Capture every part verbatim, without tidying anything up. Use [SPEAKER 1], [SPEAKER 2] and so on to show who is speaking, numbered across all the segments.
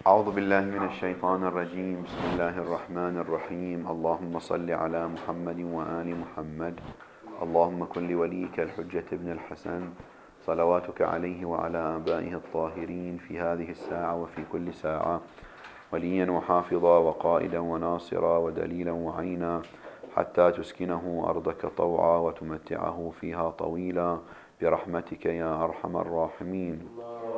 [SPEAKER 1] أعوذ بالله من الشيطان الرجيم. بسم الله الرحمن الرحيم. اللهم صل على محمد وآل محمد. اللهم كن لوليك الحجة ابن الحسن صلواتك عليه وعلى آبائه الطاهرين في هذه الساعة وفي كل ساعة وليا وحافظا وقائدا وناصرا ودليلا وعينا حتى تسكنه أرضك طوعا وتمتعه فيها طويلا برحمتك يا أرحم الراحمين.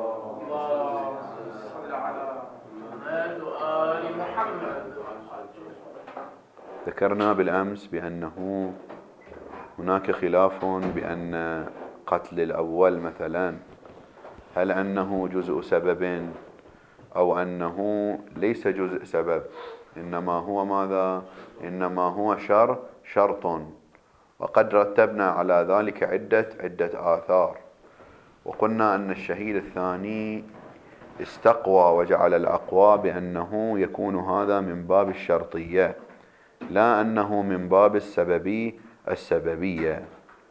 [SPEAKER 1] ذكرنا بالأمس بأنه هناك خلاف بأن قتل الأول مثلا هل أنه جزء سبب أو أنه ليس جزء سبب، إنما هو ماذا؟ إنما هو شر شرط، وقد رتبنا على ذلك عدة عدة آثار، وقلنا أن الشهيد الثاني استقوى وجعل الأقوى بأنه يكون هذا من باب الشرطية لا أنه من باب السببي السببية.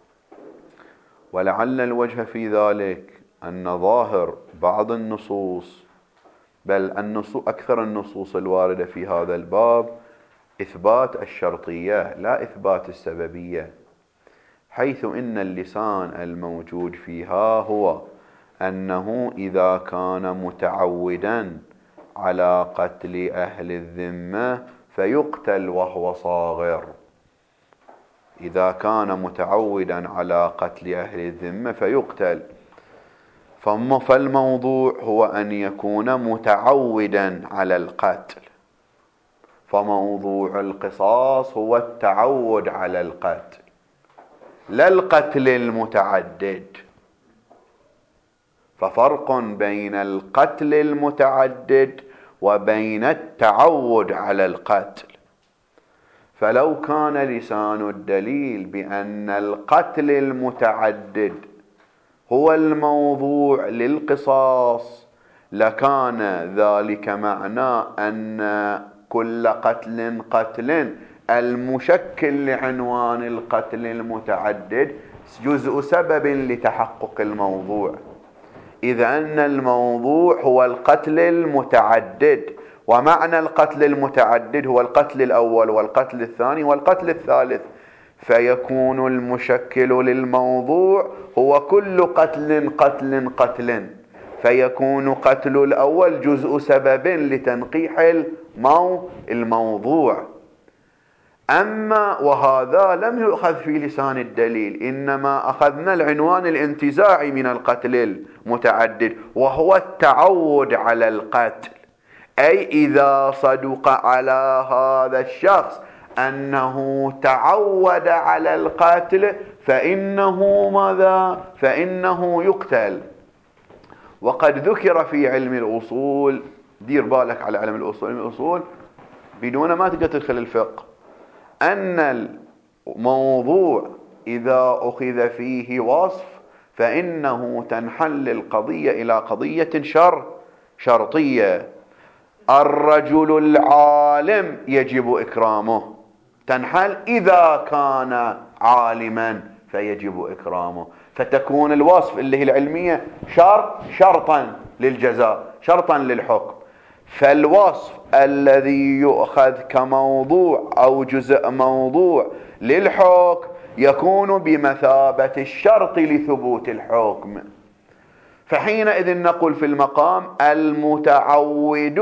[SPEAKER 1] ولعل الوجه في ذلك أن ظاهر بعض النصوص، بل النصوص أكثر النصوص الواردة في هذا الباب إثبات الشرطية لا إثبات السببية، حيث إن اللسان الموجود فيها هو أنه إذا كان متعودا على قتل أهل الذمة فيقتل وهو صاغر. إذا كان متعودا على قتل أهل الذمة فيقتل، فالموضوع هو أن يكون متعودا على القتل، فموضوع القصاص هو التعود على القتل لا القتل المتعدد. ففرق بين القتل المتعدد وبين التعود على القتل. فلو كان لسان الدليل بأن القتل المتعدد هو الموضوع للقصاص لكان ذلك معناه أن كل قتل قتل المشكل لعنوان القتل المتعدد جزء سبب لتحقق الموضوع، إذ أن الموضوع هو القتل المتعدد، ومعنى القتل المتعدد هو القتل الأول والقتل الثاني والقتل الثالث، فيكون المشكل للموضوع هو كل قتل قتل قتل، فيكون قتل الأول جزء سبب لتنقيح المو الموضوع. أما وهذا لم يؤخذ في لسان الدليل، إنما أخذنا العنوان الانتزاعي من القتل المتعدد وهو التعود على القتل، أي إذا صدق على هذا الشخص أنه تعود على القتل فإنه ماذا؟ فإنه يقتل. وقد ذكر في علم الأصول، دير بالك على علم الأصول، علم الأصول بدون ما تدخل الفقه، أن الموضوع إذا أخذ فيه وصف فإنه تنحل القضية إلى قضية شر شرطية. الرجل العالم يجب إكرامه، تنحل إذا كان عالما فيجب إكرامه، فتكون الوصف اللي هي العلمية شرط شرطا للجزاء شرطا للحكم. فالوصف الذي يؤخذ كموضوع أو جزء موضوع للحكم يكون بمثابة الشرط لثبوت الحكم. فحينئذ نقول في المقام المتعود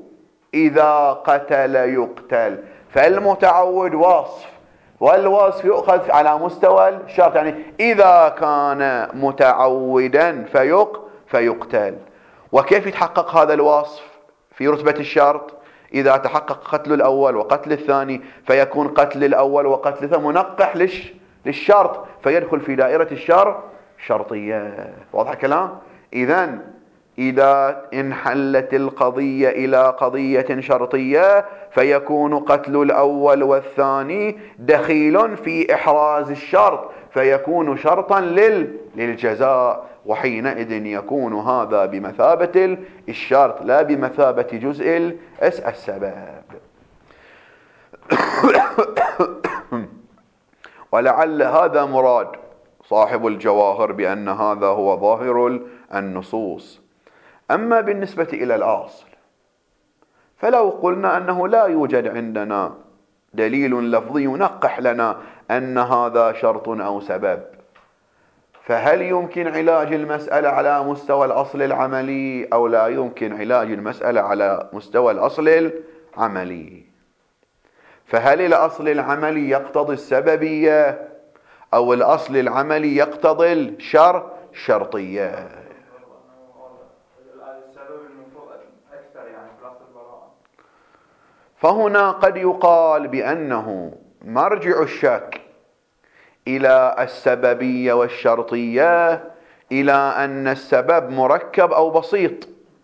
[SPEAKER 1] إذا قتل يقتل، فالمتعود وصف، والوصف يؤخذ على مستوى الشرط، يعني إذا كان متعودا فيق فيقتل. وكيف يتحقق هذا الوصف في رتبة الشرط؟ إذا تحقق قتل الأول وقتل الثاني فيكون قتل الأول وقتل الثاني منقح لش للشرط، فيدخل في دائرة الشر شرطية. واضح الكلام؟ إذن إذا انحلت القضية إلى قضية شرطية فيكون قتل الأول والثاني دخيل في إحراز الشرط، فيكون شرطا لل للجزاء، وحينئذ يكون هذا بمثابة الشرط لا بمثابة جزء السبب. ولعل هذا مراد صاحب الجواهر بأن هذا هو ظاهر النصوص. أما بالنسبة إلى الأصل فلو قلنا أنه لا يوجد عندنا دليل لفظي ينقح لنا أن هذا شرط أو سبب، فهل يمكن علاج المسألة على مستوى الأصل العملي أو لا يمكن علاج المسألة على مستوى الأصل العملي؟ فهل الأصل العملي يقتضي السببية أو الأصل العملي يقتضي الشر شرطية؟ فهنا قد يقال بأنه مرجع الشك إلى السببية والشرطية إلى أن السبب مركب أو بسيط،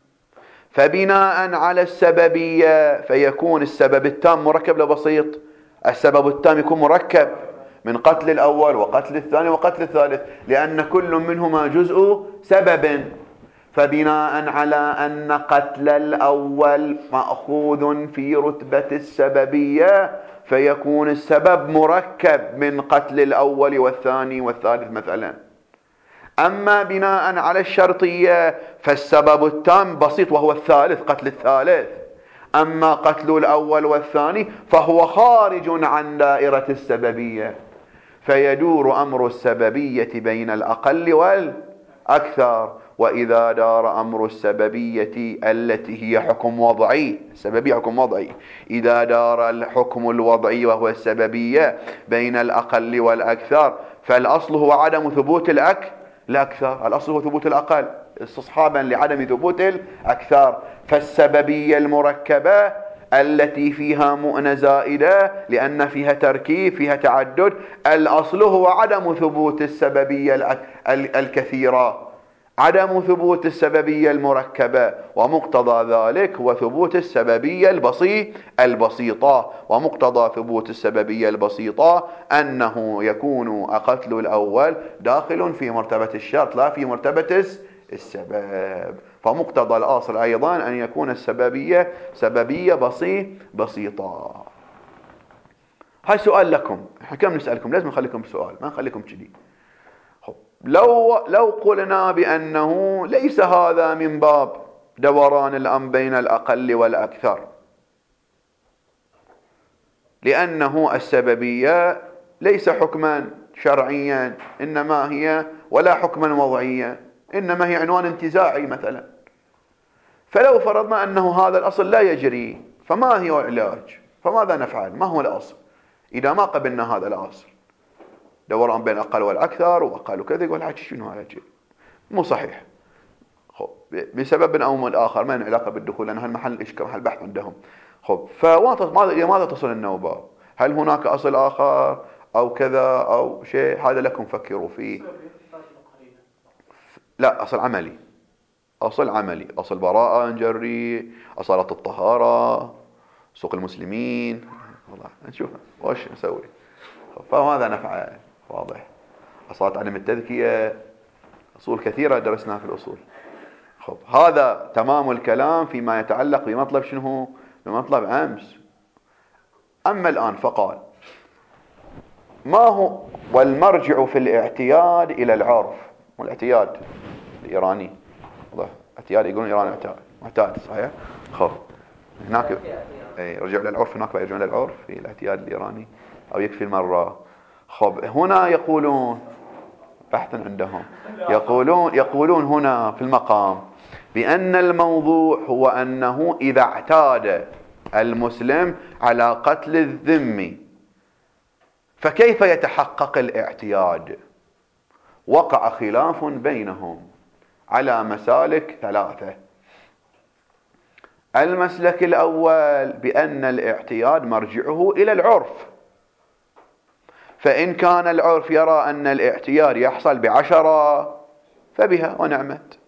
[SPEAKER 1] فبناء على السببية فيكون السبب التام مركب لو بسيط. السبب التام يكون مركب من قتل الأول وقتل الثاني وقتل الثالث، لأن كل منهما جزء سبب، فبناء على أن قتل الأول مأخوذ في رتبة السببية فيكون السبب مركب من قتل الأول والثاني والثالث مثلا. أما بناء على الشرطية فالسبب التام بسيط وهو الثالث، قتل الثالث، أما قتل الأول والثاني فهو خارج عن دائرة السببية، فيدور أمر السببية بين الأقل والأكثر. وإذا دار أمر السببية التي هي حكم وضعي، السببية حكم وضعي، إذا دار الحكم الوضعي وهو السببية بين الأقل والأكثر فالأصل هو عدم ثبوت الأك الأكثر، الأصل هو ثبوت الأقل استصحابا لعدم ثبوت الأكثر. فالسببية المركبة التي فيها مؤنة زائدة لأن فيها تركيب فيها تعدد، الأصل هو عدم ثبوت السببية الكثيرة، عدم ثبوت السببية المركبة، ومقتضى ذلك هو ثبوت السببية البسيط البسيطة. ومقتضى ثبوت السببية البسيطة أنه يكون قتل الأول داخل في مرتبة الشرط لا في مرتبة السبب. فمقتضى الأصل أيضا أن يكون السببية سببية بسيط بسيطة. هاي سؤال لكم، احنا كم نسألكم، لازم نخليكم بسؤال ما نخليكم كذي. لو لو قلنا بأنه ليس هذا من باب دوران الأمر بين الأقل والأكثر، لأنه السببية ليس حكما شرعيا إنما هي ولا حكما وضعيا، إنما هي عنوان انتزاعي مثلا. فلو فرضنا أنه هذا الأصل لا يجري فما هي العلاج؟ فماذا نفعل؟ ما هو الأصل إذا ما قبلنا هذا الأصل؟ دوران بين الأقل والأكثر وأقل وكذا، يقول حاجة شنو هذا؟ مو صحيح. خب بسبب أو من آخر ما له علاقة بالدخول، لأن هالمحل إشكال محل بحث عندهم. خب فماذا تصل النوبة؟ هل هناك أصل آخر أو كذا أو شيء؟ هذا لكم فكروا فيه. لا، أصل عملي، أصل عملي، أصل براءة نجري، أصالة الطهارة، سوق المسلمين، والله نشوف وش نسوي. فماذا نفعل؟ واضح. أصالة عدم التذكية، أصول كثيرة درسناها في الأصول. خب هذا تمام الكلام فيما يتعلق بمطلب شنو؟ بمطلب أمس. أما الآن فقال ما هو والمرجع في الاعتياد إلى العرف، والاعتياد الإيراني واضح، اعتياد يقولون إيراني اعتياد معتاد صحيح. خب هناك اي رجع للعرف، هناك يرجعون للعرف في الاعتياد الإيراني أو يكفي المرة. خب هنا يقولون بحثا عندهم يقولون يقولون هنا في المقام بأن الموضوع هو أنه إذا اعتاد المسلم على قتل الذمي فكيف يتحقق الاعتياد؟ وقع خلاف بينهم على مسالك ثلاثة. المسلك الأول بأن الاعتياد مرجعه إلى العرف، فإن كان العرف يرى أن الاعتياد يحصل بعشرة فبها ونعمت،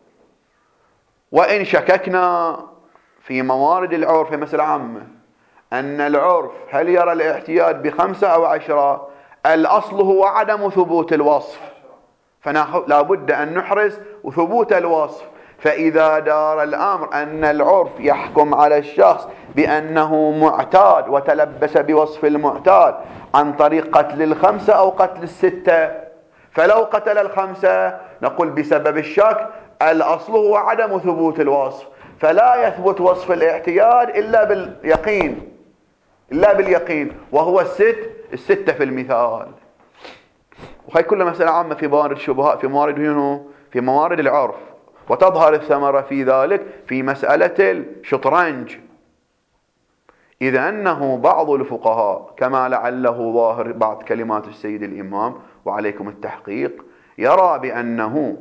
[SPEAKER 1] وإن شككنا في موارد العرف مثل عامة أن العرف هل يرى الاعتياد بخمسة أو عشرة، الأصل هو عدم ثبوت الوصف، فلا بد أن نحرز ثبوت الوصف. فإذا دار الأمر أن العرف يحكم على الشخص بأنه معتاد وتلبس بوصف المعتاد عن طريق قتل الخمسة أو قتل الستة، فلو قتل الخمسة نقول بسبب الشك الأصل هو عدم ثبوت الوصف، فلا يثبت وصف الاعتياد إلا باليقين، إلا باليقين، وهو الست الستة في المثال. وهي كلها مسألة عامة في موارد الشبهات، في موارد هنا في موارد العرف، وتظهر الثمرة في ذلك في مسألة الشطرنج. إذا أنه بعض الفقهاء كما لعله ظاهر بعض كلمات السيد الإمام وعليكم التحقيق يرى بأنه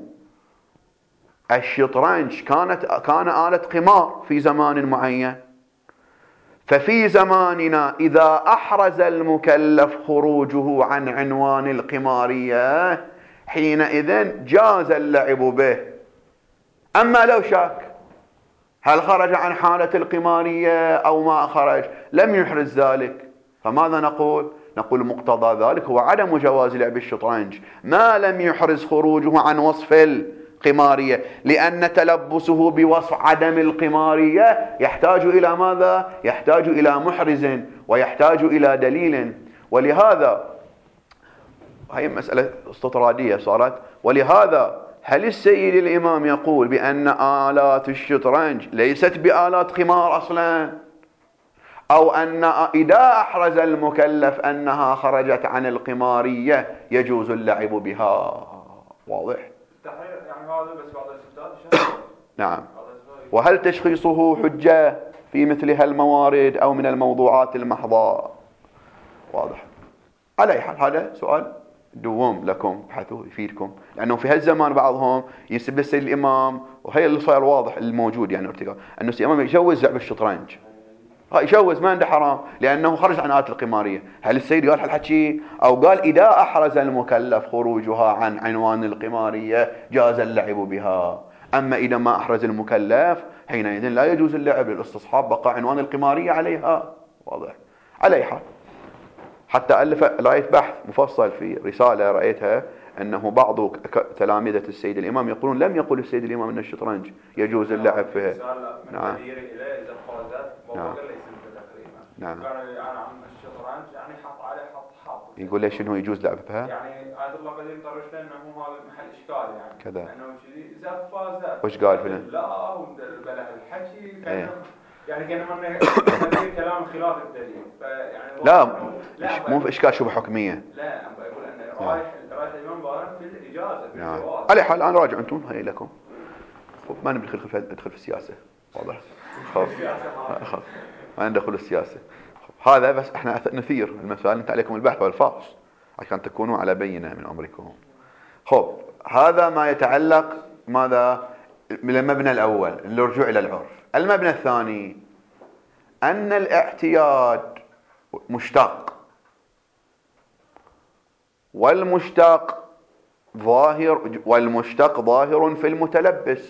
[SPEAKER 1] الشطرنج كانت كان آلة قمار في زمان معين، ففي زماننا إذا أحرز المكلف خروجه عن عنوان القمارية حينئذ جاز اللعب به. أما لو شك هل خرج عن حالة القمارية أو ما خرج لم يحرز ذلك، فماذا نقول؟ نقول مقتضى ذلك هو عدم جواز لعب الشطرنج ما لم يحرز خروجه عن وصف القمارية، لأن تلبسه بوصف عدم القمارية يحتاج إلى ماذا؟ يحتاج إلى محرز ويحتاج إلى دليل. ولهذا هي مسألة استطرادية صارت. ولهذا هل السيد الإمام يقول بأن آلات الشطرنج ليست بآلات قمار أصلا، أو أن إذا أحرز المكلف أنها خرجت عن القمارية يجوز اللعب بها؟ واضح؟ يعني هذا بس بعض الاستفتاء. نعم. وهل تشخيصه حجة في مثل هالموارد أو من الموضوعات المحضة؟ واضح. على أي حال هذا سؤال دوم لكم ابحثوا يفيدكم، لأنه في هالزمان بعضهم ينسب للسيد الإمام، وهي اللي صار واضح الموجود يعني ارتقاء أنه السيد الإمام يجوز لعب الشطرنج، يجوز ما عنده حرام لأنه خرج عن آلة القمارية. هل السيد قال هالحكي أو قال إذا أحرز المكلف خروجها عن عنوان القمارية جاز اللعب بها؟ أما إذا ما أحرز المكلف حينئذ لا يجوز اللعب للاستصحاب بقى عنوان القمارية عليها. واضح. على أي حال حتى ألف رأيت بحث مفصل في رسالة رأيتها أنه بعض تلامذة السيد الإمام يقولون لم يقل السيد الإمام أن الشطرنج يجوز اللعب فيها. نعم. نعم. نعم. يقول ليش انه يجوز لعب بها؟ يعني آية الله قديم طرش لنا هو هذا محل اشكال يعني كذا انه شيء زفه زف. وش قال فينا؟ لا وبلا الحكي كان يعني كان من كلام خلاف الدليل فيعني لا مو في اشكال شبهه حكميه. لا بقول ان رايح رايح الامام بارك في الاجازه نعم. على حال انا راجع انتم هي لكم ما نبي ندخل ندخل في السياسه. واضح. خلاص خلاص ما ندخل السياسه. هذا بس احنا نثير المسائل، انت عليكم البحث والفحص عشان تكونوا على بينه من امركم. خب هذا ما يتعلق ماذا من المبنى الاول الرجوع الى العرف. المبنى الثاني ان الاعتياد مشتق، والمشتق ظاهر والمشتق ظاهر في المتلبس،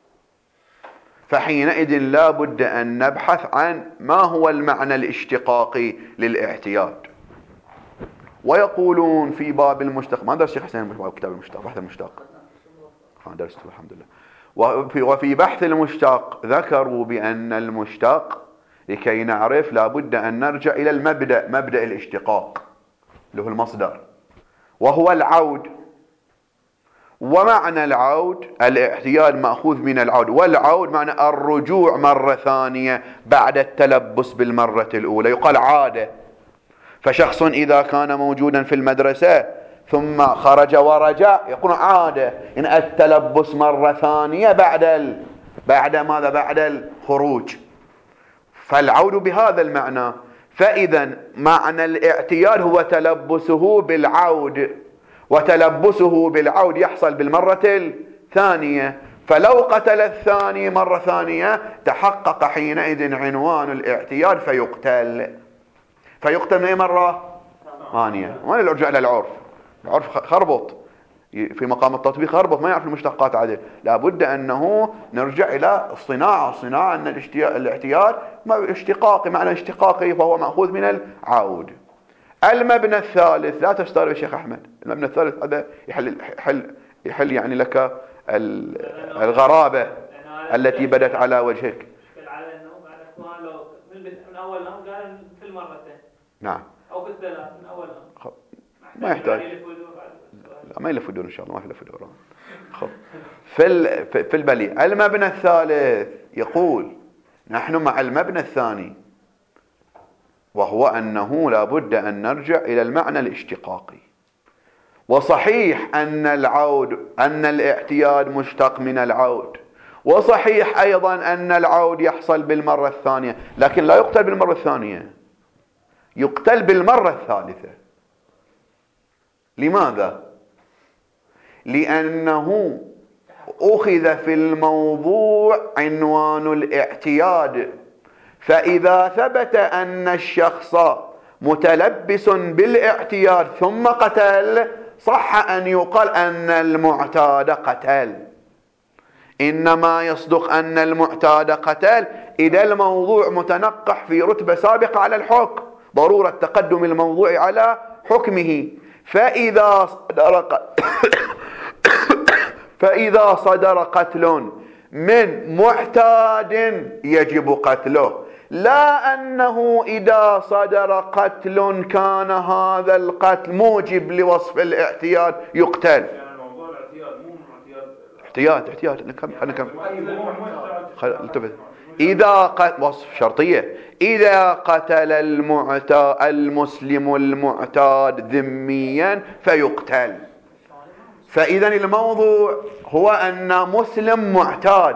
[SPEAKER 1] فحينئذ لا بد أن نبحث عن ما هو المعنى الاشتقاقي للاعتياد. ويقولون في باب المشتق، ما درس الشيخ حسين كتاب المشتق بحث المشتق درسته الحمد لله. وفي, وفي بحث المشتق ذكروا بأن المشتق لكي نعرف لا بد أن نرجع إلى المبدأ مبدأ الاشتقاق اللي هو المصدر وهو العود. ومعنى العود الاعتياد مأخوذ من العود، والعود معنى الرجوع مرة ثانية بعد التلبس بالمرة الأولى، يقال عادة. فشخص إذا كان موجودا في المدرسة ثم خرج ورجع يكون عادة إن التلبس مرة ثانية بعد ال... بعد ماذا؟ بعد الخروج. فالعود بهذا المعنى. فإذا معنى الاعتياد هو تلبسه بالعود، وتلبسه بالعود يحصل بالمرة الثانية. فلو قتل الثاني مرة ثانية تحقق حينئذ عنوان الاعتياد فيقتل. فيقتل من أي مرة ثانية. ما نرجع إلى العرف، العرف خربط في مقام التطبيق، خربط ما يعرف المشتقات عدل. لابد أنه نرجع إلى الصناعة. الصناعة أن الاعتياد اشتقاقي، معنى اشتقاقي فهو مأخوذ من العود. المبنى الثالث لا تستغرب يا شيخ أحمد، المبنى الثالث هذا يحل يحل يحل يعني لك الغرابة التي بدت على وجهك.
[SPEAKER 2] على انه بعد لو من اول نوم قال في المرتين
[SPEAKER 1] نعم
[SPEAKER 2] او في الثلاث من اول نوم
[SPEAKER 1] ما يحتاج لا ما يلف يدور ان شاء الله ما يلف يدور. خب في في البلي المبنى الثالث يقول نحن مع المبنى الثاني، وهو أنه لا بد أن نرجع إلى المعنى الاشتقاقي. وصحيح أن العود أن الاعتياد مشتق من العود، وصحيح أيضا أن العود يحصل بالمرة الثانية، لكن لا يقتل بالمرة الثانية، يقتل بالمرة الثالثة. لماذا؟ لأنه أخذ في الموضوع عنوان الاعتياد، فإذا ثبت أن الشخص متلبس بالاعتياد ثم قتل، صح أن يقال أن المعتاد قتل. إنما يصدق أن المعتاد قتل إذا الموضوع متنقح في رتبة سابقة على الحكم، ضرورة تقدم الموضوع على حكمه. فإذا صدر فإذا صدر قتل من معتاد يجب قتله، لا أنه إذا صدر قتل كان هذا القتل موجب لوصف الاعتياد يقتل.
[SPEAKER 3] يعني موضوع الاعتياد مو اعتياد
[SPEAKER 1] احتياط احتياط أنا كم أنا كم انتبه. إذا قتل وصف شرطية، إذا قتل المعتاد المسلم المعتاد ذميا فيقتل. فإذا الموضوع هو أن مسلم معتاد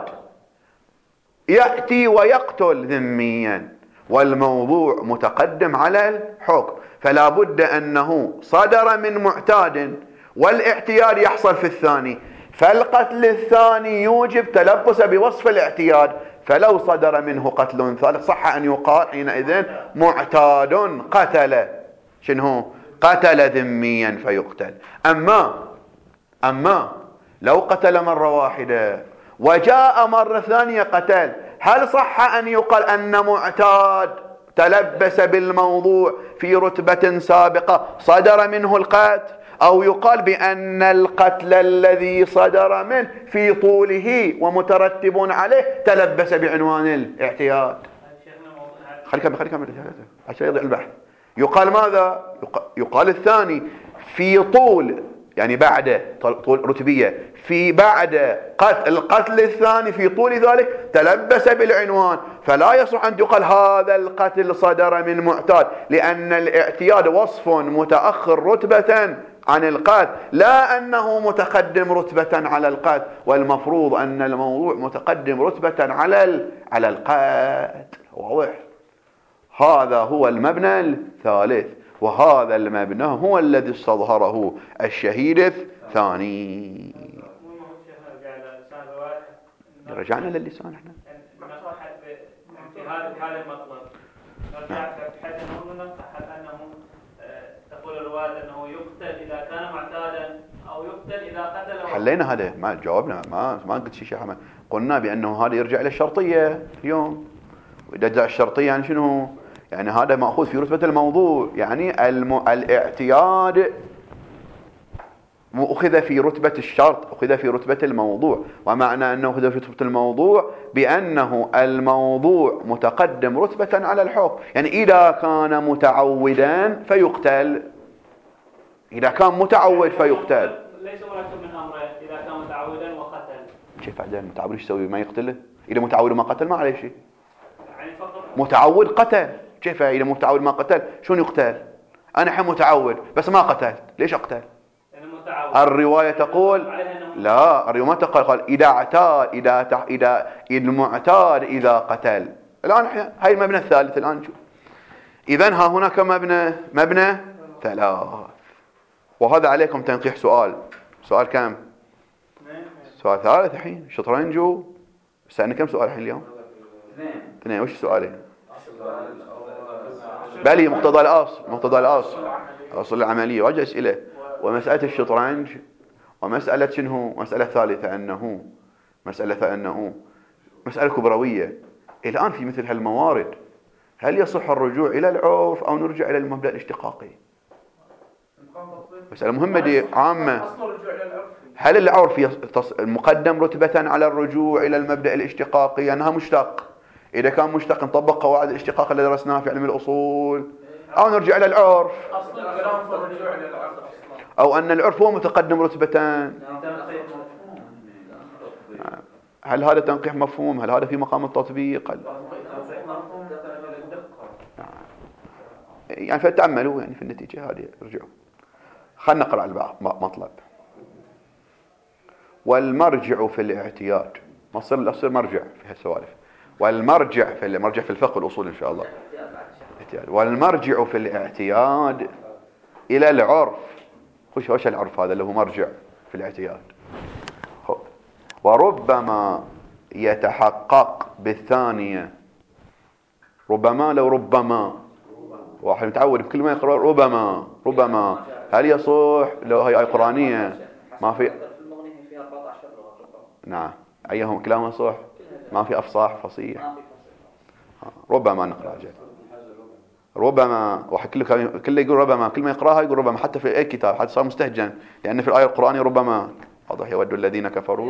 [SPEAKER 1] يأتي ويقتل ذميا، والموضوع متقدم على الحكم، فلا بد أنه صدر من معتاد والاعتياد يحصل في الثاني، فالقتل الثاني يوجب تلبس بوصف الاعتياد، فلو صدر منه قتل ثالث صح أن يقال حينئذ معتاد قتل شنو؟ قتل ذميا فيقتل. أما أما لو قتل مرة واحدة وجاء مرة ثانية قتل، هل صح أن يقال أن معتاد تلبس بالموضوع في رتبة سابقة صدر منه القتل، أو يقال بأن القتل الذي صدر منه في طوله ومترتب عليه تلبس بعنوان الاعتياد؟ خلي كمل خلي كمل عشان يضيع البحث. يقال ماذا؟ يقال الثاني في طول، يعني بعد طول رتبية، في بعد قتل القتل الثاني في طول ذلك تلبس بالعنوان، فلا يصح أن يقال هذا القتل صدر من معتاد، لأن الاعتياد وصف متأخر رتبة عن القتل، لا أنه متقدم رتبة على القتل، والمفروض أن الموضوع متقدم رتبة على على القتل. واضح؟ هذا هو المبنى الثالث، وهذا المبنى هو الذي استظهره الشهيد الثاني. رجعنا للسان احنا
[SPEAKER 2] في هذا هذا المطلب نرجع بحيث انه انه تقول الرواية انه يقتل اذا كان معتادا او يقتل اذا قتل.
[SPEAKER 1] حلينا هذا، ما جاوبنا، ما ما قلت شيء حما. قلنا بانه هذا يرجع الى الشرطيه اليوم، واذا جاء الشرطيه يعني شنو؟ يعني هذا ماخوذ في رتبه الموضوع، يعني الم... الاعتياد أخذ في رتبة الشرط، أخذ في رتبة الموضوع، ومعنى أنه أخذ في رتبة الموضوع بأنه الموضوع متقدم رتبة على الحكم. يعني إذا كان متعودا فيقتل، إذا كان متعود فيقتل.
[SPEAKER 2] ليس مركب من أمره إذا كان متعودا وقتل.
[SPEAKER 1] كيف بعدين متعود ايش يسوي؟ ما يقتله؟ إذا متعود ما قتل ما عليه شيء.
[SPEAKER 2] يعني فقط
[SPEAKER 1] متعود قتل، كيف إذا متعود ما قتل؟ شلون يقتل؟ أنا الحين متعود بس ما قتلت، ليش أقتل؟ الرواية تقول لا، الرواية ما تقول قال إذا اعتاد إذا تح إذا المعتاد إذا قتل. الآن هاي المبنى الثالث الآن نشوف. إذن ها هناك مبنى مبنى ثلاث، وهذا عليكم تنقيح سؤال. سؤال كم؟ سؤال ثالث الحين شطرنج. سألنا كم سؤال الحين اليوم؟ اثنين. اثنين. وش السؤالين؟ بالي مقتضى الأصل، مقتضى الأصل، أصل العملية، واجه أسئلة. ومسألة الشطرنج، ومسألة شنو؟ مسألة ثالثة أنه مسألة أنه مسألة كبروية. الآن في مثل هالموارد هل يصح الرجوع إلى العرف أو نرجع إلى المبدأ الاشتقاقي؟ مسألة مهمة دي عامة. هل العرف مقدم رتبة على الرجوع إلى المبدأ الاشتقاقي أنها مشتق؟ إذا كان مشتق نطبق قواعد الاشتقاق اللي درسناها في علم الأصول، أو نرجع إلى العرف، أو أن العرف هو متقدم رتبتان. هل هذا تنقيح مفهوم؟ هل هذا في مقام التطبيق؟ هل... يعني فتأملوا يعني في النتيجة هذه. ارجعوا خلنا نقرأ المطلب. والمرجع في الاعتياد، مصير الأصل مرجع في هالسوالف. والمرجع في المرجع في الفقه الأصول إن شاء الله. والمرجع في الاعتياد إلى العرف. وش وش العرف هذا اللي هو مرجع في الاعتياد؟ وربما يتحقق بالثانية. ربما لو ربما واحد متعود بكل ما يقرأ ربما ربما هل يصح لو هي آية قرآنية ما في؟ نعم أيهم كلامه صح، ما في أفصاح فصيح. ربما نقرأ جد. ربما واحد كله كله يقول ربما، كل ما يقرأها يقول ربما، حتى في أي كتاب حتى صار مستهجن، لأن في الآية القرآنية ربما واضح يود الذين كفروا.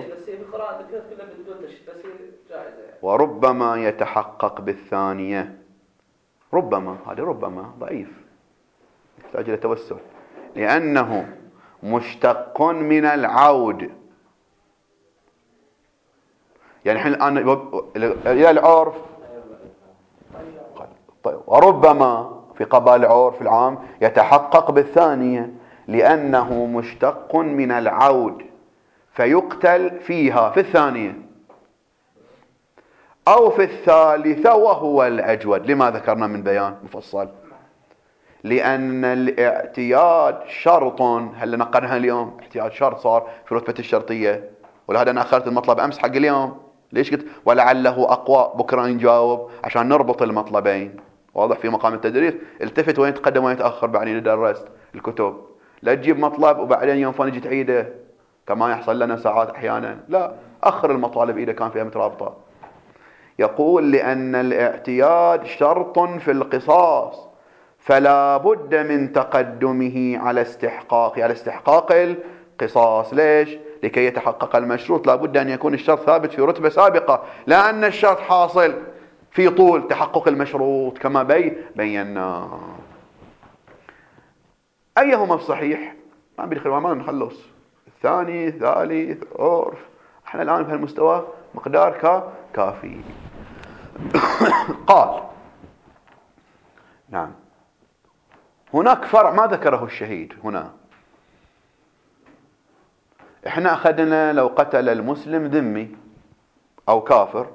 [SPEAKER 1] وربما يتحقق بالثانية. ربما هذا ربما ضعيف يحتاج إلى توسل، لأنه مشتق من العود. يعني الحين الآن إلى العرف. طيب وربما في قبال العرف العام يتحقق بالثانية لأنه مشتق من العود فيقتل فيها في الثانية أو في الثالثة وهو الأجود. لما ذكرنا من بيان مفصل؟ لأن الاعتياد شرط. هل نقرنها اليوم؟ اعتياد شرط صار في رتبة الشرطية، ولهذا أنا أخرت المطلب أمس حق اليوم. ليش قلت ولعله أقوى؟ بكرة نجاوب عشان نربط المطلبين. واضح في مقام التدريس التفت وين تقدم وين تأخر بعدين درست الكتب. لا تجيب مطلب وبعدين يوم فاني جيت عيده كما يحصل لنا ساعات أحيانا. لا، أخر المطالب إذا كان فيها مترابطة. يقول لأن الاعتياد شرط في القصاص فلا بد من تقدمه على استحقاق على استحقاق القصاص. ليش؟ لكي يتحقق المشروط لا بد أن يكون الشرط ثابت في رتبة سابقة، لأن الشرط حاصل في طول تحقق المشروط كما بي بينا. أيهما الصحيح؟ ما بيدخل ما نخلص. الثاني ثالث عرف. احنا الآن في المستوى مقدار كا كافي. قال نعم هناك فرع ما ذكره الشهيد هنا. احنا أخذنا لو قتل المسلم ذمي أو كافر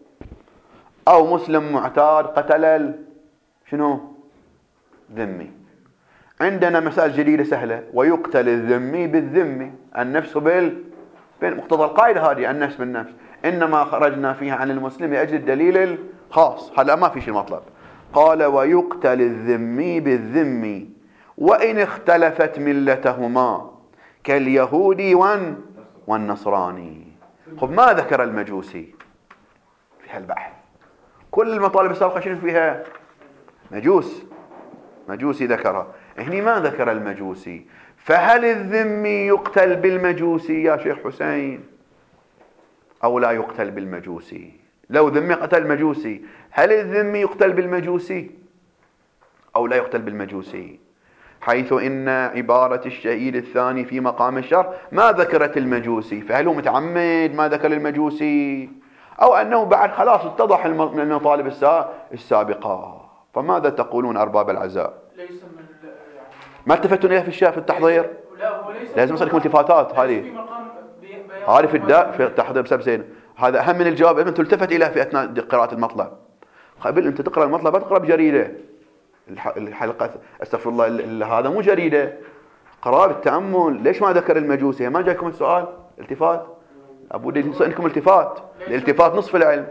[SPEAKER 1] أو مسلم معتاد قتل شنو ذمي. عندنا مسائل جديدة سهلة. ويقتل الذمي بالذمي، النفس بال مقتضى القاعدة هذه النفس بالنفس. إنما خرجنا فيها عن المسلم لأجل الدليل الخاص. هذا ما في شيء مطلب. قال ويقتل الذمي بالذمي وإن اختلفت ملتهما كاليهودي والنصراني. خب ما ذكر المجوسي في هالبحث؟ كل المطالب السابقة شنو فيها؟ مجوس مجوسي ذكرها. هني ما ذكر المجوسي. فهل الذمي يقتل بالمجوسي يا شيخ حسين أو لا يقتل بالمجوسي؟ لو ذمي قتل مجوسي هل الذمي يقتل بالمجوسي أو لا يقتل بالمجوسي؟ حيث إن عبارة الشهيد الثاني في مقام الشر ما ذكرت المجوسي. فهل هو متعمد ما ذكر المجوسي أو أنه بعد خلاص اتضح من المطالب السابقة؟ فماذا تقولون أرباب العزاء؟
[SPEAKER 2] ليس من يعني
[SPEAKER 1] ما التفتون إليها في الشيء في التحضير؟ لازم يصير لكم التفاتات هذه هذه في الداء في التحضير بسبب زين. هذا أهم من الجواب. أنت تلتفت إليها في أثناء قراءة المطلب. قبل أنت تقرأ المطلب تقرأ بجريدة. الحلقة استغفر الله هذا مو جريدة. قراءة بالتأمل. ليش ما ذكر المجوسي؟ ما جاكم السؤال التفات؟ أبو دي يصير عندكم التفات. الالتفات نصف العلم.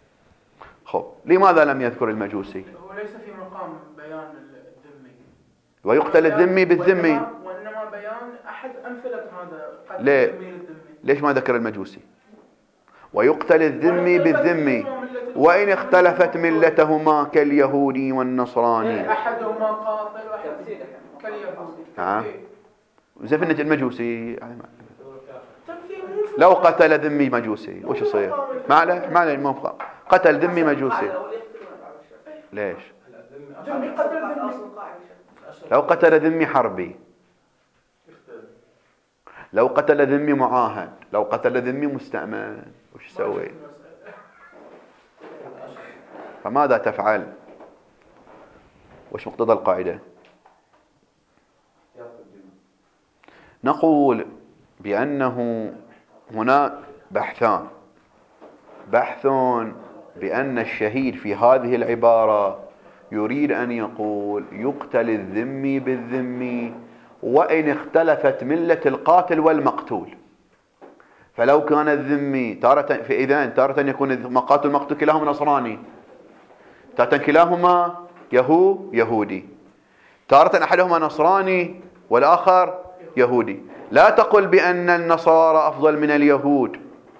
[SPEAKER 1] خب لماذا لم يذكر المجوسي؟
[SPEAKER 2] هو ليس في مقام بيان الذمي.
[SPEAKER 1] ويقتل الذمي بالذمي.
[SPEAKER 2] وإنما بيان أحد أمثلة هذا قتل
[SPEAKER 1] ليه؟
[SPEAKER 2] الذمي للذمي.
[SPEAKER 1] ليش ما ذكر المجوسي؟ ويقتل الذمي بالذمي وإن اختلفت ملتهما كاليهودي والنصراني.
[SPEAKER 2] أحدهما قاتل واحد كاليهودي.
[SPEAKER 1] نعم زي في المجوسي لو قتل ذمي مجوسي وش يصير؟ ما له ما له قتل ذمي مجوسي. ليش؟ لو قتل ذمي حربي، لو قتل ذمي معاهد، لو قتل ذمي مستأمن وش تسوي؟ فماذا تفعل؟ وش مقتضى القاعدة؟ نقول بأنه هناك بحثان، بحث بأن الشهيد في هذه العبارة يريد أن يقول يقتل الذمي بالذمي وإن اختلفت ملة القاتل والمقتول. فلو كان الذمي تارة فإذا تارة يكون القاتل المقتول كلاهما نصراني، تارة كلاهما يهو يهودي، تارة أحدهما نصراني والآخر يهودي. لا تقل بأن النصارى أفضل من اليهود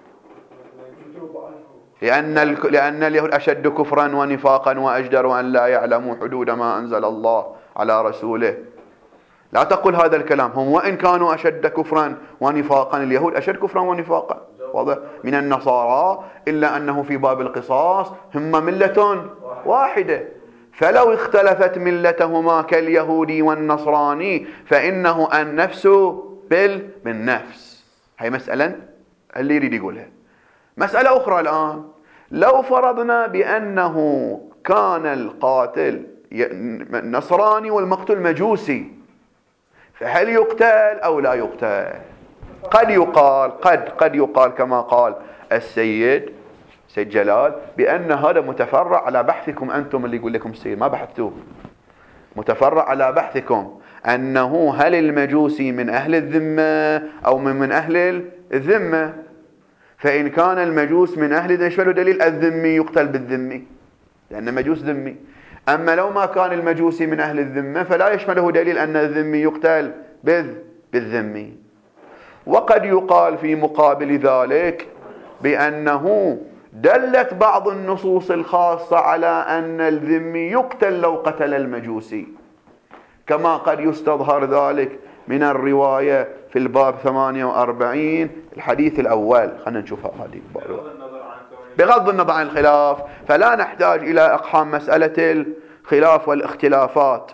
[SPEAKER 1] لأن لأن اليهود أشد كفرا ونفاقا وأجدر أن لا يعلموا حدود ما أنزل الله على رسوله. لا تقل هذا الكلام. هم وإن كانوا أشد كفرا ونفاقا، اليهود أشد كفرا ونفاقا واضح من النصارى، إلا أنه في باب القصاص هم ملة واحدة. فلو اختلفت ملتهما كاليهودي والنصراني فإنه النفس بال بالنفس. هي مسألة اللي يريد يقولها. مسألة أخرى الآن، لو فرضنا بأنه كان القاتل نصراني والمقتول مجوسي، فهل يقتل أو لا يقتل؟ قد يقال قد قد يقال كما قال السيد سيد جلال بأن هذا متفرع على بحثكم أنتم اللي يقول لكم السيد، ما بحثتوه، متفرع على بحثكم أنه هل المجوسي من أهل الذمة أو من, من أهل الذمة. فإن كان المجوس من أهل الذمة يشمله دليل الذمي يقتل بالذمي لأن مجوس ذمي. أما لو ما كان المجوسي من أهل الذمة فلا يشمله دليل أن الذمي يقتل بالذمي. وقد يقال في مقابل ذلك بأنه دلت بعض النصوص الخاصة على أن الذمي يقتل لو قتل المجوسي، كما قد يستظهر ذلك من الرواية في الباب ثمانية وأربعين الحديث الأول. خلنا نشوفها هذه بغض النظر عن الخلاف، فلا نحتاج إلى إقحام مسألة الخلاف والاختلافات.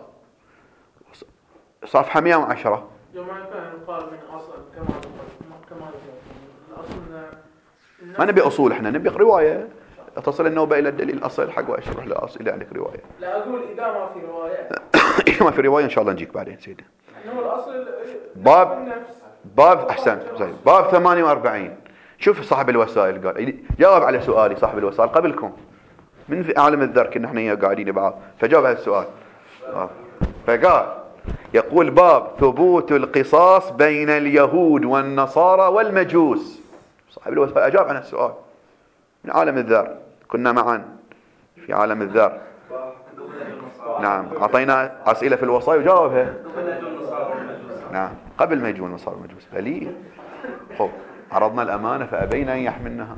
[SPEAKER 1] صفحة مئة وعشرة.
[SPEAKER 4] يوم كان يقال من أصل كما كما الأصل
[SPEAKER 1] ما نبي أصول، إحنا نبي رواية تصل النوبة إلى الدليل الأصل حق وأشرح له أصل إلى عندك رواية.
[SPEAKER 4] لا أقول إذا ما في رواية
[SPEAKER 1] ما في رواية إن شاء الله نجيك بعدين سيدي.
[SPEAKER 4] إنه الأصل
[SPEAKER 1] باب باب أحسن زين باب ثمانية وأربعين. شوف صاحب الوسائل قال جاوب على سؤالي صاحب الوسائل قبلكم من في عالم الذر كنا احنا قاعدين بعض، فجاوب على السؤال. فقال يقول باب ثبوت القصاص بين اليهود والنصارى والمجوس. صاحب الوسائل أجاب عن السؤال من عالم الذر، كنا معا في عالم الذر. نعم أعطينا أسئلة في الوصايا وجاوبها. نعم قبل ما يجون النصارى والمجوس. فليه خب عرضنا الأمانة فأبين أن يحملنها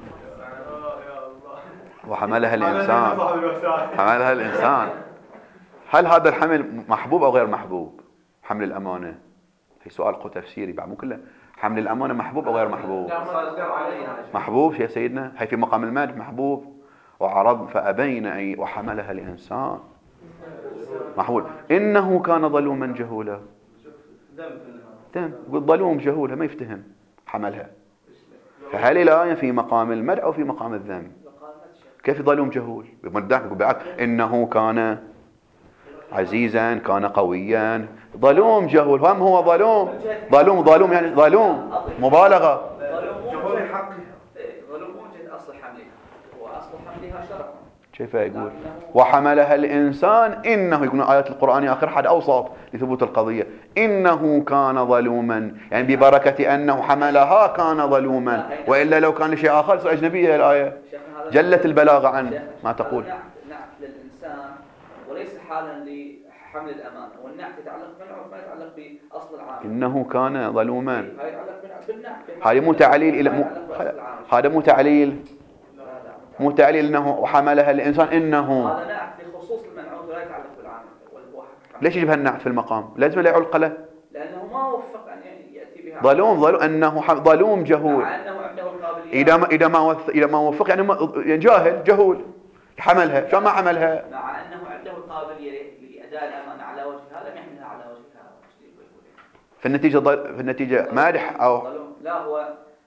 [SPEAKER 1] وحملها الإنسان حملها الإنسان. هل هذا الحمل محبوب أو غير محبوب؟ حمل الأمانة هي سؤال قو تفسيري بعد مو كله. حمل الأمانة محبوب أو غير محبوب؟ محبوب يا سيدنا. هي في مقام المدح محبوب. وعرض فأبين أن وحملها الإنسان محبوب. إنه كان ظلوما جهولا. دم يقول ظلوم جهولا ما يفتهم حملها. فهل الآية في مقام المدح أو في مقام الذم؟ كيف ظلوم جهول؟ يقول إنه كان عزيزا كان قويا. ظلوم جهول هم هو ظلوم ظلوم ظلوم يعني ظلوم مبالغة.
[SPEAKER 5] جهول حقها ظلوم موجد أصل حملها وأصل حملها شرف.
[SPEAKER 1] كيف يقول وحملها الإنسان إنه يقول آيات القرآن آخر حد أوصاف لثبوت القضية إنه كان ظلوما يعني ببركة أنه حملها كان ظلوما، وإلا لو كان شيء آخر صار أجنبية الآية جلت البلاغة عن ما تقول.
[SPEAKER 5] نعت للإنسان وليس حالا لحمل الأمانة، والنعت يتعلق بالنعت ما يتعلق بأصل العامل.
[SPEAKER 1] إنه كان ظلوما
[SPEAKER 5] هذا يتعلق بالنعت.
[SPEAKER 1] هذا مو تعليل إلى مو هذا مو تعليل مو تعليل إنه وحملها الإنسان إنه
[SPEAKER 5] هذا نعت بخصوص المنعوت ولا يتعلق بالعامل.
[SPEAKER 1] ليش يجيبها النعت في المقام؟ لازم لا يعلق له
[SPEAKER 5] لأنه ما وفق أن يأتي بها.
[SPEAKER 1] ظلوم ظلوم أنه ظلوم جهول.
[SPEAKER 5] مع أنه عنده القابلية.
[SPEAKER 1] إذا ما إذا ما وث... إذا ما وفق يعني, ما... يعني جاهل جهول حملها شو ما حملها.
[SPEAKER 5] مع أنه عنده القابلية لأداء الأمانة على وجهها لم يحملها على وجهها.
[SPEAKER 1] في النتيجة ضل... في النتيجة مادح أو
[SPEAKER 5] لا هو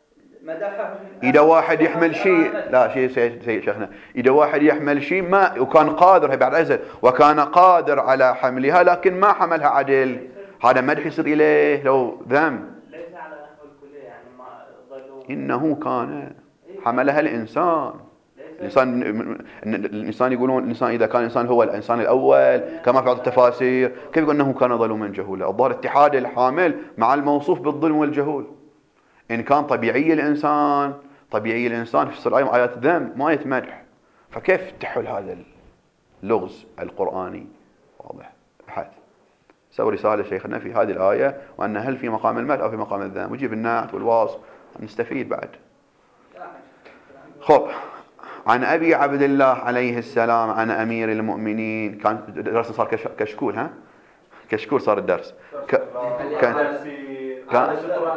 [SPEAKER 1] إذا واحد يحمل شيء، لا شيء سيد شيخنا، إذا واحد يحمل شيء ما وكان قادر بعد عزل وكان قادر على حملها لكن ما حملها عدل، هذا مدح يصير إليه لو ذم.
[SPEAKER 2] ليس على نحو الكلية يعني ما ضلوا.
[SPEAKER 1] إنه كان حملها الإنسان. الإنسان الإنسان يقولون الإنسان إذا كان الإنسان هو الإنسان الأول كما في بعض التفاسير، كيف يقول أنه كان ظلوما جهولا؟ الظاهر اتحاد الحامل مع الموصوف بالظلم والجهول. إن كان طبيعي الإنسان طبيعي الإنسان في الآية آيات ذم ما يتمدح، فكيف تحل هذا اللغز القرآني؟ واضح بحث سوي رسالة شيخنا في هذه الآية وأن هل في مقام المدح أو في مقام الذم، ويجيب النعت والوصف نستفيد بعد. خب عن أبي عبد الله عليه السلام عن أمير المؤمنين، كان درس صار كشكول، ها كشكول صار الدرس ك... كان كان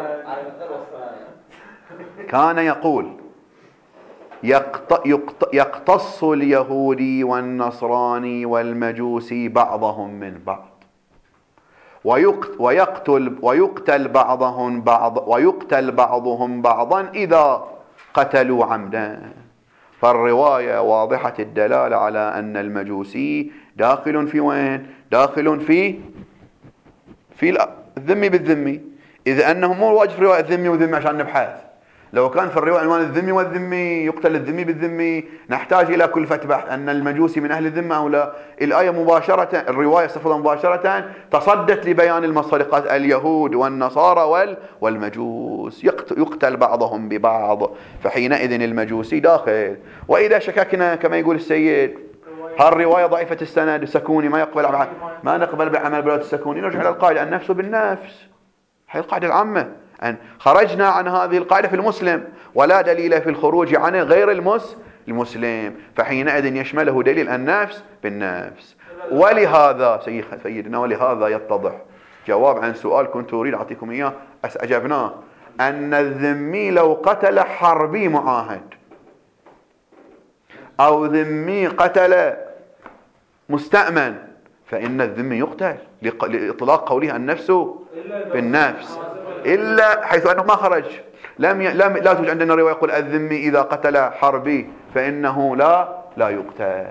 [SPEAKER 1] كان يقول يقط... يقط... يقتص اليهودي والنصراني والمجوسي بعضهم من بعض ويقت... ويقتل ويقتل بعضهم بعض ويقتل بعضهم بعضا إذا قتلوا عمدا. فالرواية واضحة الدلالة على أن المجوسي داخل في وين؟ داخل في في الذمي بالذمي، إذ أنه مو واجب في رواية الذمي والذمي عشان نبحث. لو كان في الرواية عنوان الذمي والذمي يقتل الذمي بالذمي نحتاج إلى كلفة بحث أن المجوسي من أهل الذمة أو لا. الآية مباشرة، الرواية استفضل مباشرة تصدت لبيان المصدقات اليهود والنصارى وال والمجوس يقتل بعضهم ببعض، فحينئذ المجوسي داخل. وإذا شككنا كما يقول السيد هالرواية ضعيفة السند السكوني ما يقبل ما نقبل بعمل بلاد السكوني، نرجع إلى القاعدة النفس بالنفس، هي القاعدة العامة أن خرجنا عن هذه القاعدة في المسلم ولا دليل في الخروج عن غير المس المسلم، فحينئذ يشمله دليل النفس بالنفس. ولهذا سيدنا ولهذا يتضح جواب عن سؤال كنت أريد أعطيكم إياه أجبناه، أن الذمي لو قتل حربي معاهد أو ذمي قتل مستأمن فإن الذمي يقتل لإطلاق قوله النفس بالنفس، إلا حيث أنه ما خرج. لم ي... لم لا توجد عندنا رواية يقول الذمي إذا قتل حربي فإنه لا لا يقتل.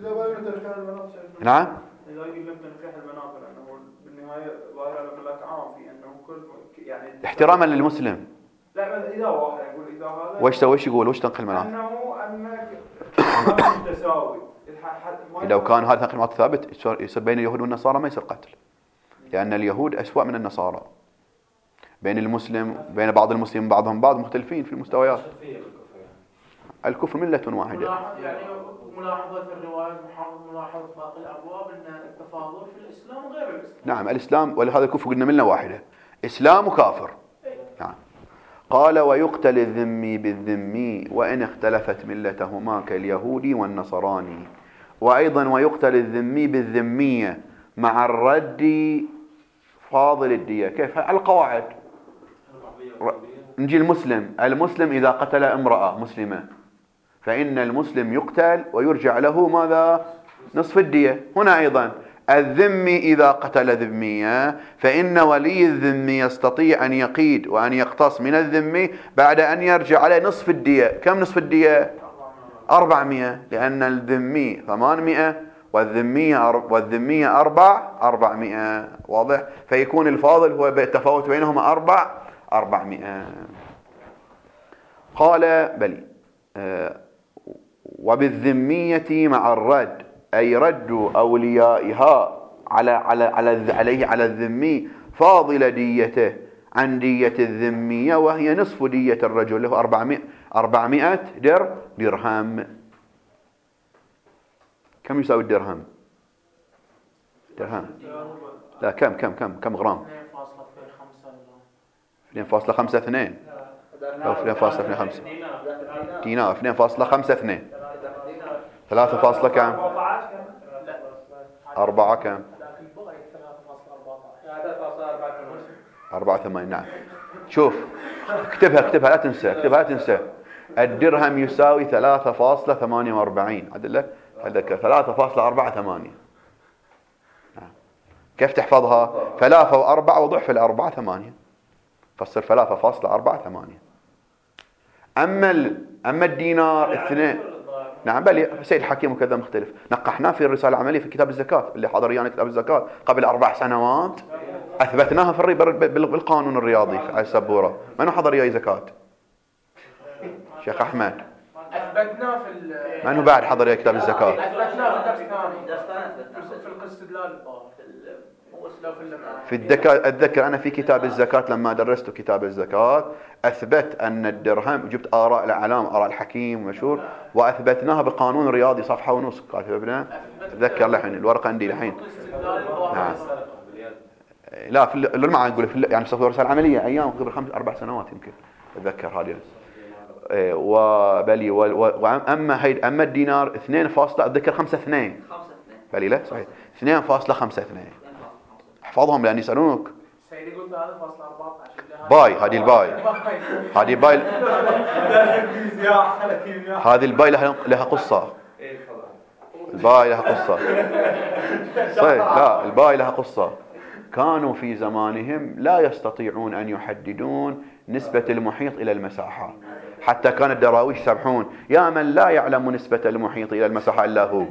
[SPEAKER 1] نعم.
[SPEAKER 4] إذا يقول لم تنكح المناطق لأنه بالنهاية ظاهر الملاك عام في أنه كل يعني
[SPEAKER 1] احتراما للمسلم.
[SPEAKER 4] لا إذا واحد يقول إذا هذا.
[SPEAKER 1] وش سوي وش يقول وش تنقل المناطق؟
[SPEAKER 4] أنه أنك متساوي.
[SPEAKER 1] لو كان هذا تنقل المناطق ثابت يصير بين اليهود والنصارى ما يصير قتل، لأن اليهود أسوأ من النصارى. بين المسلم بين بعض المسلمين بعضهم بعض مختلفين في المستويات. الكفر ملة واحدة.
[SPEAKER 4] يعني ملاحظة في الرواية ملاحظة باقي الأبواب أن التفاضل في الإسلام غير الإسلام.
[SPEAKER 1] نعم الإسلام، ولهذا الكفر قلنا ملة واحدة، إسلام وكافر. نعم. قال ويقتل الذمي بالذمي وإن اختلفت ملتهما كاليهودي والنصراني، وأيضا ويقتل الذمي بالذمية مع الرد فاضل الدية. كيف؟ على القواعد. نجي المسلم المسلم إذا قتل امرأة مسلمة فإن المسلم يقتل ويرجع له ماذا؟ نصف الدية. هنا أيضا الذمي إذا قتل ذمية فإن ولي الذمي يستطيع أن يقيد وأن يقتص من الذمي بعد أن يرجع عليه نصف الدية. كم نصف الدية؟ أربعمائة، لأن الذمي ثمانمائة والذمية والذمية أربع أربعمائة. واضح؟ فيكون الفاضل هو التفاوت بينهما أربع أربعمائة. قال بلي آه وبالذمية مع الرد أي رد أوليائها على على على عليه على الذمي فاضل ديته عن دية الذمية وهي نصف دية الرجل له أربعمائة أربعمائة در درهم. كم يساوي الدرهم؟ درهم لا كم كم كم كم غرام؟ اثنين فاصلة خمسة اثنين أو اثنين فاصلة اثنين خمسة دينار. اثنين فاصلة خمسة اثنين ثلاثة فاصلة كم؟ أربعة كم؟ أربعة ثمانين. نعم. شوف اكتبها اكتبها لا تنسى اكتبها لا تنسى. الدرهم يساوي ثلاثة فاصلة ثمانية وأربعين. عدل هذاك ثلاثة فاصلة أربعة ثمانية. نعم. كيف تحفظها؟ ثلاثة وأربعة وضعف الأربعة ثمانية، فصل ثلاثة فاصلة أربعة ثمانية. أما ال... أما الدينار اثنين. نعم بل سيد الحكيم وكذا مختلف. نقحناه في الرسالة العملية في كتاب الزكاة اللي حضر يعني كتاب الزكاة قبل أربع سنوات، أثبتناها في الري... بالقانون الرياضي على السبورة. من حضر ياي زكاة؟ شيخ أحمد.
[SPEAKER 4] اثبتناه في ال
[SPEAKER 1] من هو بعد حضر ياي كتاب الزكاة؟
[SPEAKER 4] اثبتناه في الدرس الثاني في الاستدلال
[SPEAKER 1] في الذكاء. أتذكر أنا في كتاب الزكاة لما درست كتاب الزكاة أثبت أن الدرهم، جبت آراء الأعلام آراء الحكيم مشهور وأثبتناها بقانون رياضي صفحة ونص كاتبنا. أتذكر لحين الورقة عندي لحين. نعم. لا في اللي ما نقول في يعني في رسالة عملية أيام قبل خمس أربع سنوات يمكن أتذكر هذه. وبلي وأما هيد أما الدينار اثنين فاصلة أتذكر خمسة اثنين. بلي لا صحيح اثنين فاصلة خمسة اثنين. احفظهم لأن يسألونك.
[SPEAKER 4] سيدي قلت هذا فاصلة أربعة عشر.
[SPEAKER 1] باي هذه الباي. هذه باي. هذه الباي لها لها قصة. الباي لها قصة. صحيح لا الباي لها قصة. كانوا في زمانهم لا يستطيعون أن يحددون نسبة المحيط إلى المساحة، حتى كان الدراويش يسبحون يا من لا يعلم نسبة المحيط إلى المساحة إلا هو.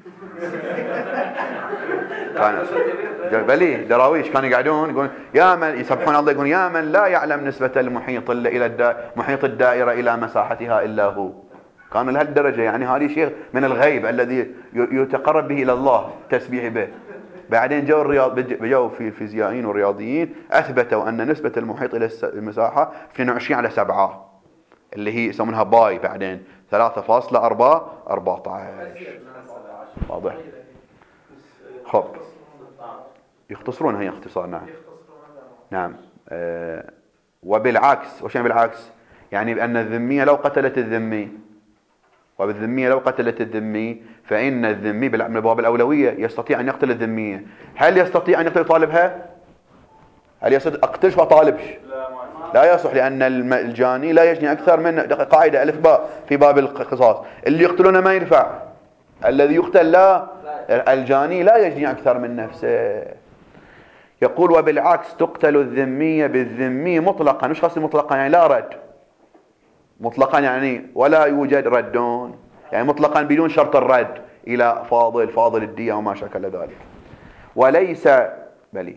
[SPEAKER 1] كان بلي دراويش كانوا يقعدون يقولون يا من يسبحون الله يقولون يا من لا يعلم نسبة المحيط إلا إلى الدا محيط الدائرة إلى مساحتها إلا هو. كانوا لهالدرجة يعني هذه شيء من الغيب الذي يتقرب به إلى الله تسبيح به. بعدين جو الرياض جو في الفيزيائيين والرياضيين أثبتوا أن نسبة المحيط إلى المساحة اثنين وعشرين على سبعة اللي هي يسمونها باي بعدين ثلاثة فاصلة أربعة عشر. واضح؟ خب يختصرون هي اختصار. نعم نعم أه وبالعكس وش يعني بالعكس؟ يعني بأن الذمية لو قتلت الذمي وبالذمية لو قتلت الذمي فإن الذمي بالباب الأولوية يستطيع أن يقتل الذمية. هل يستطيع أن يقتل طالبها؟ هل يستطيع أقتلش وطالبش؟ لا يصح لأن الجاني لا يجني أكثر من قاعدة ألف باء في باب القصاص. اللي يقتلونه ما ينفع. الذي يقتل لا الجاني لا يجني أكثر من نفسه. يقول وبالعكس تقتل الذمية بالذمي مطلقا. مش قصدي مطلقا يعني لا رد مطلقا يعني ولا يوجد ردون يعني مطلقا بدون شرط الرد إلى فاضل فاضل الدية وما شكل ذلك. وليس بلي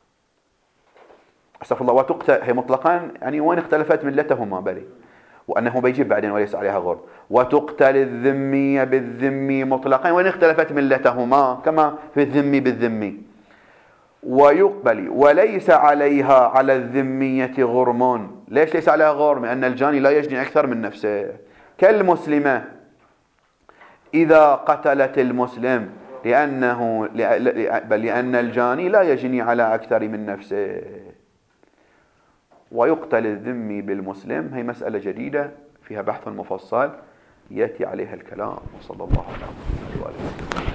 [SPEAKER 1] استغفر الله وتقتل هي مطلقا يعني وين اختلفت ملتهما بلي وأنه بيجيب بعدين وليس عليها غرب. وتقتل الذمية بالذمي مطلقا وإن اختلفت ملتهما كما في الذمي بالذمي. ويقبل وليس عليها على الذمية غرم. ليش ليس عليها غرم؟ أن الجاني لا يجني أكثر من نفسه. كالمسلمة إذا قتلت المسلم لأنه بل لأن الجاني لا يجني على أكثر من نفسه. ويقتل الذمي بالمسلم هي مسألة جديدة فيها بحث مفصل يأتي عليها الكلام. وصلى الله على محمد وآله وسلم.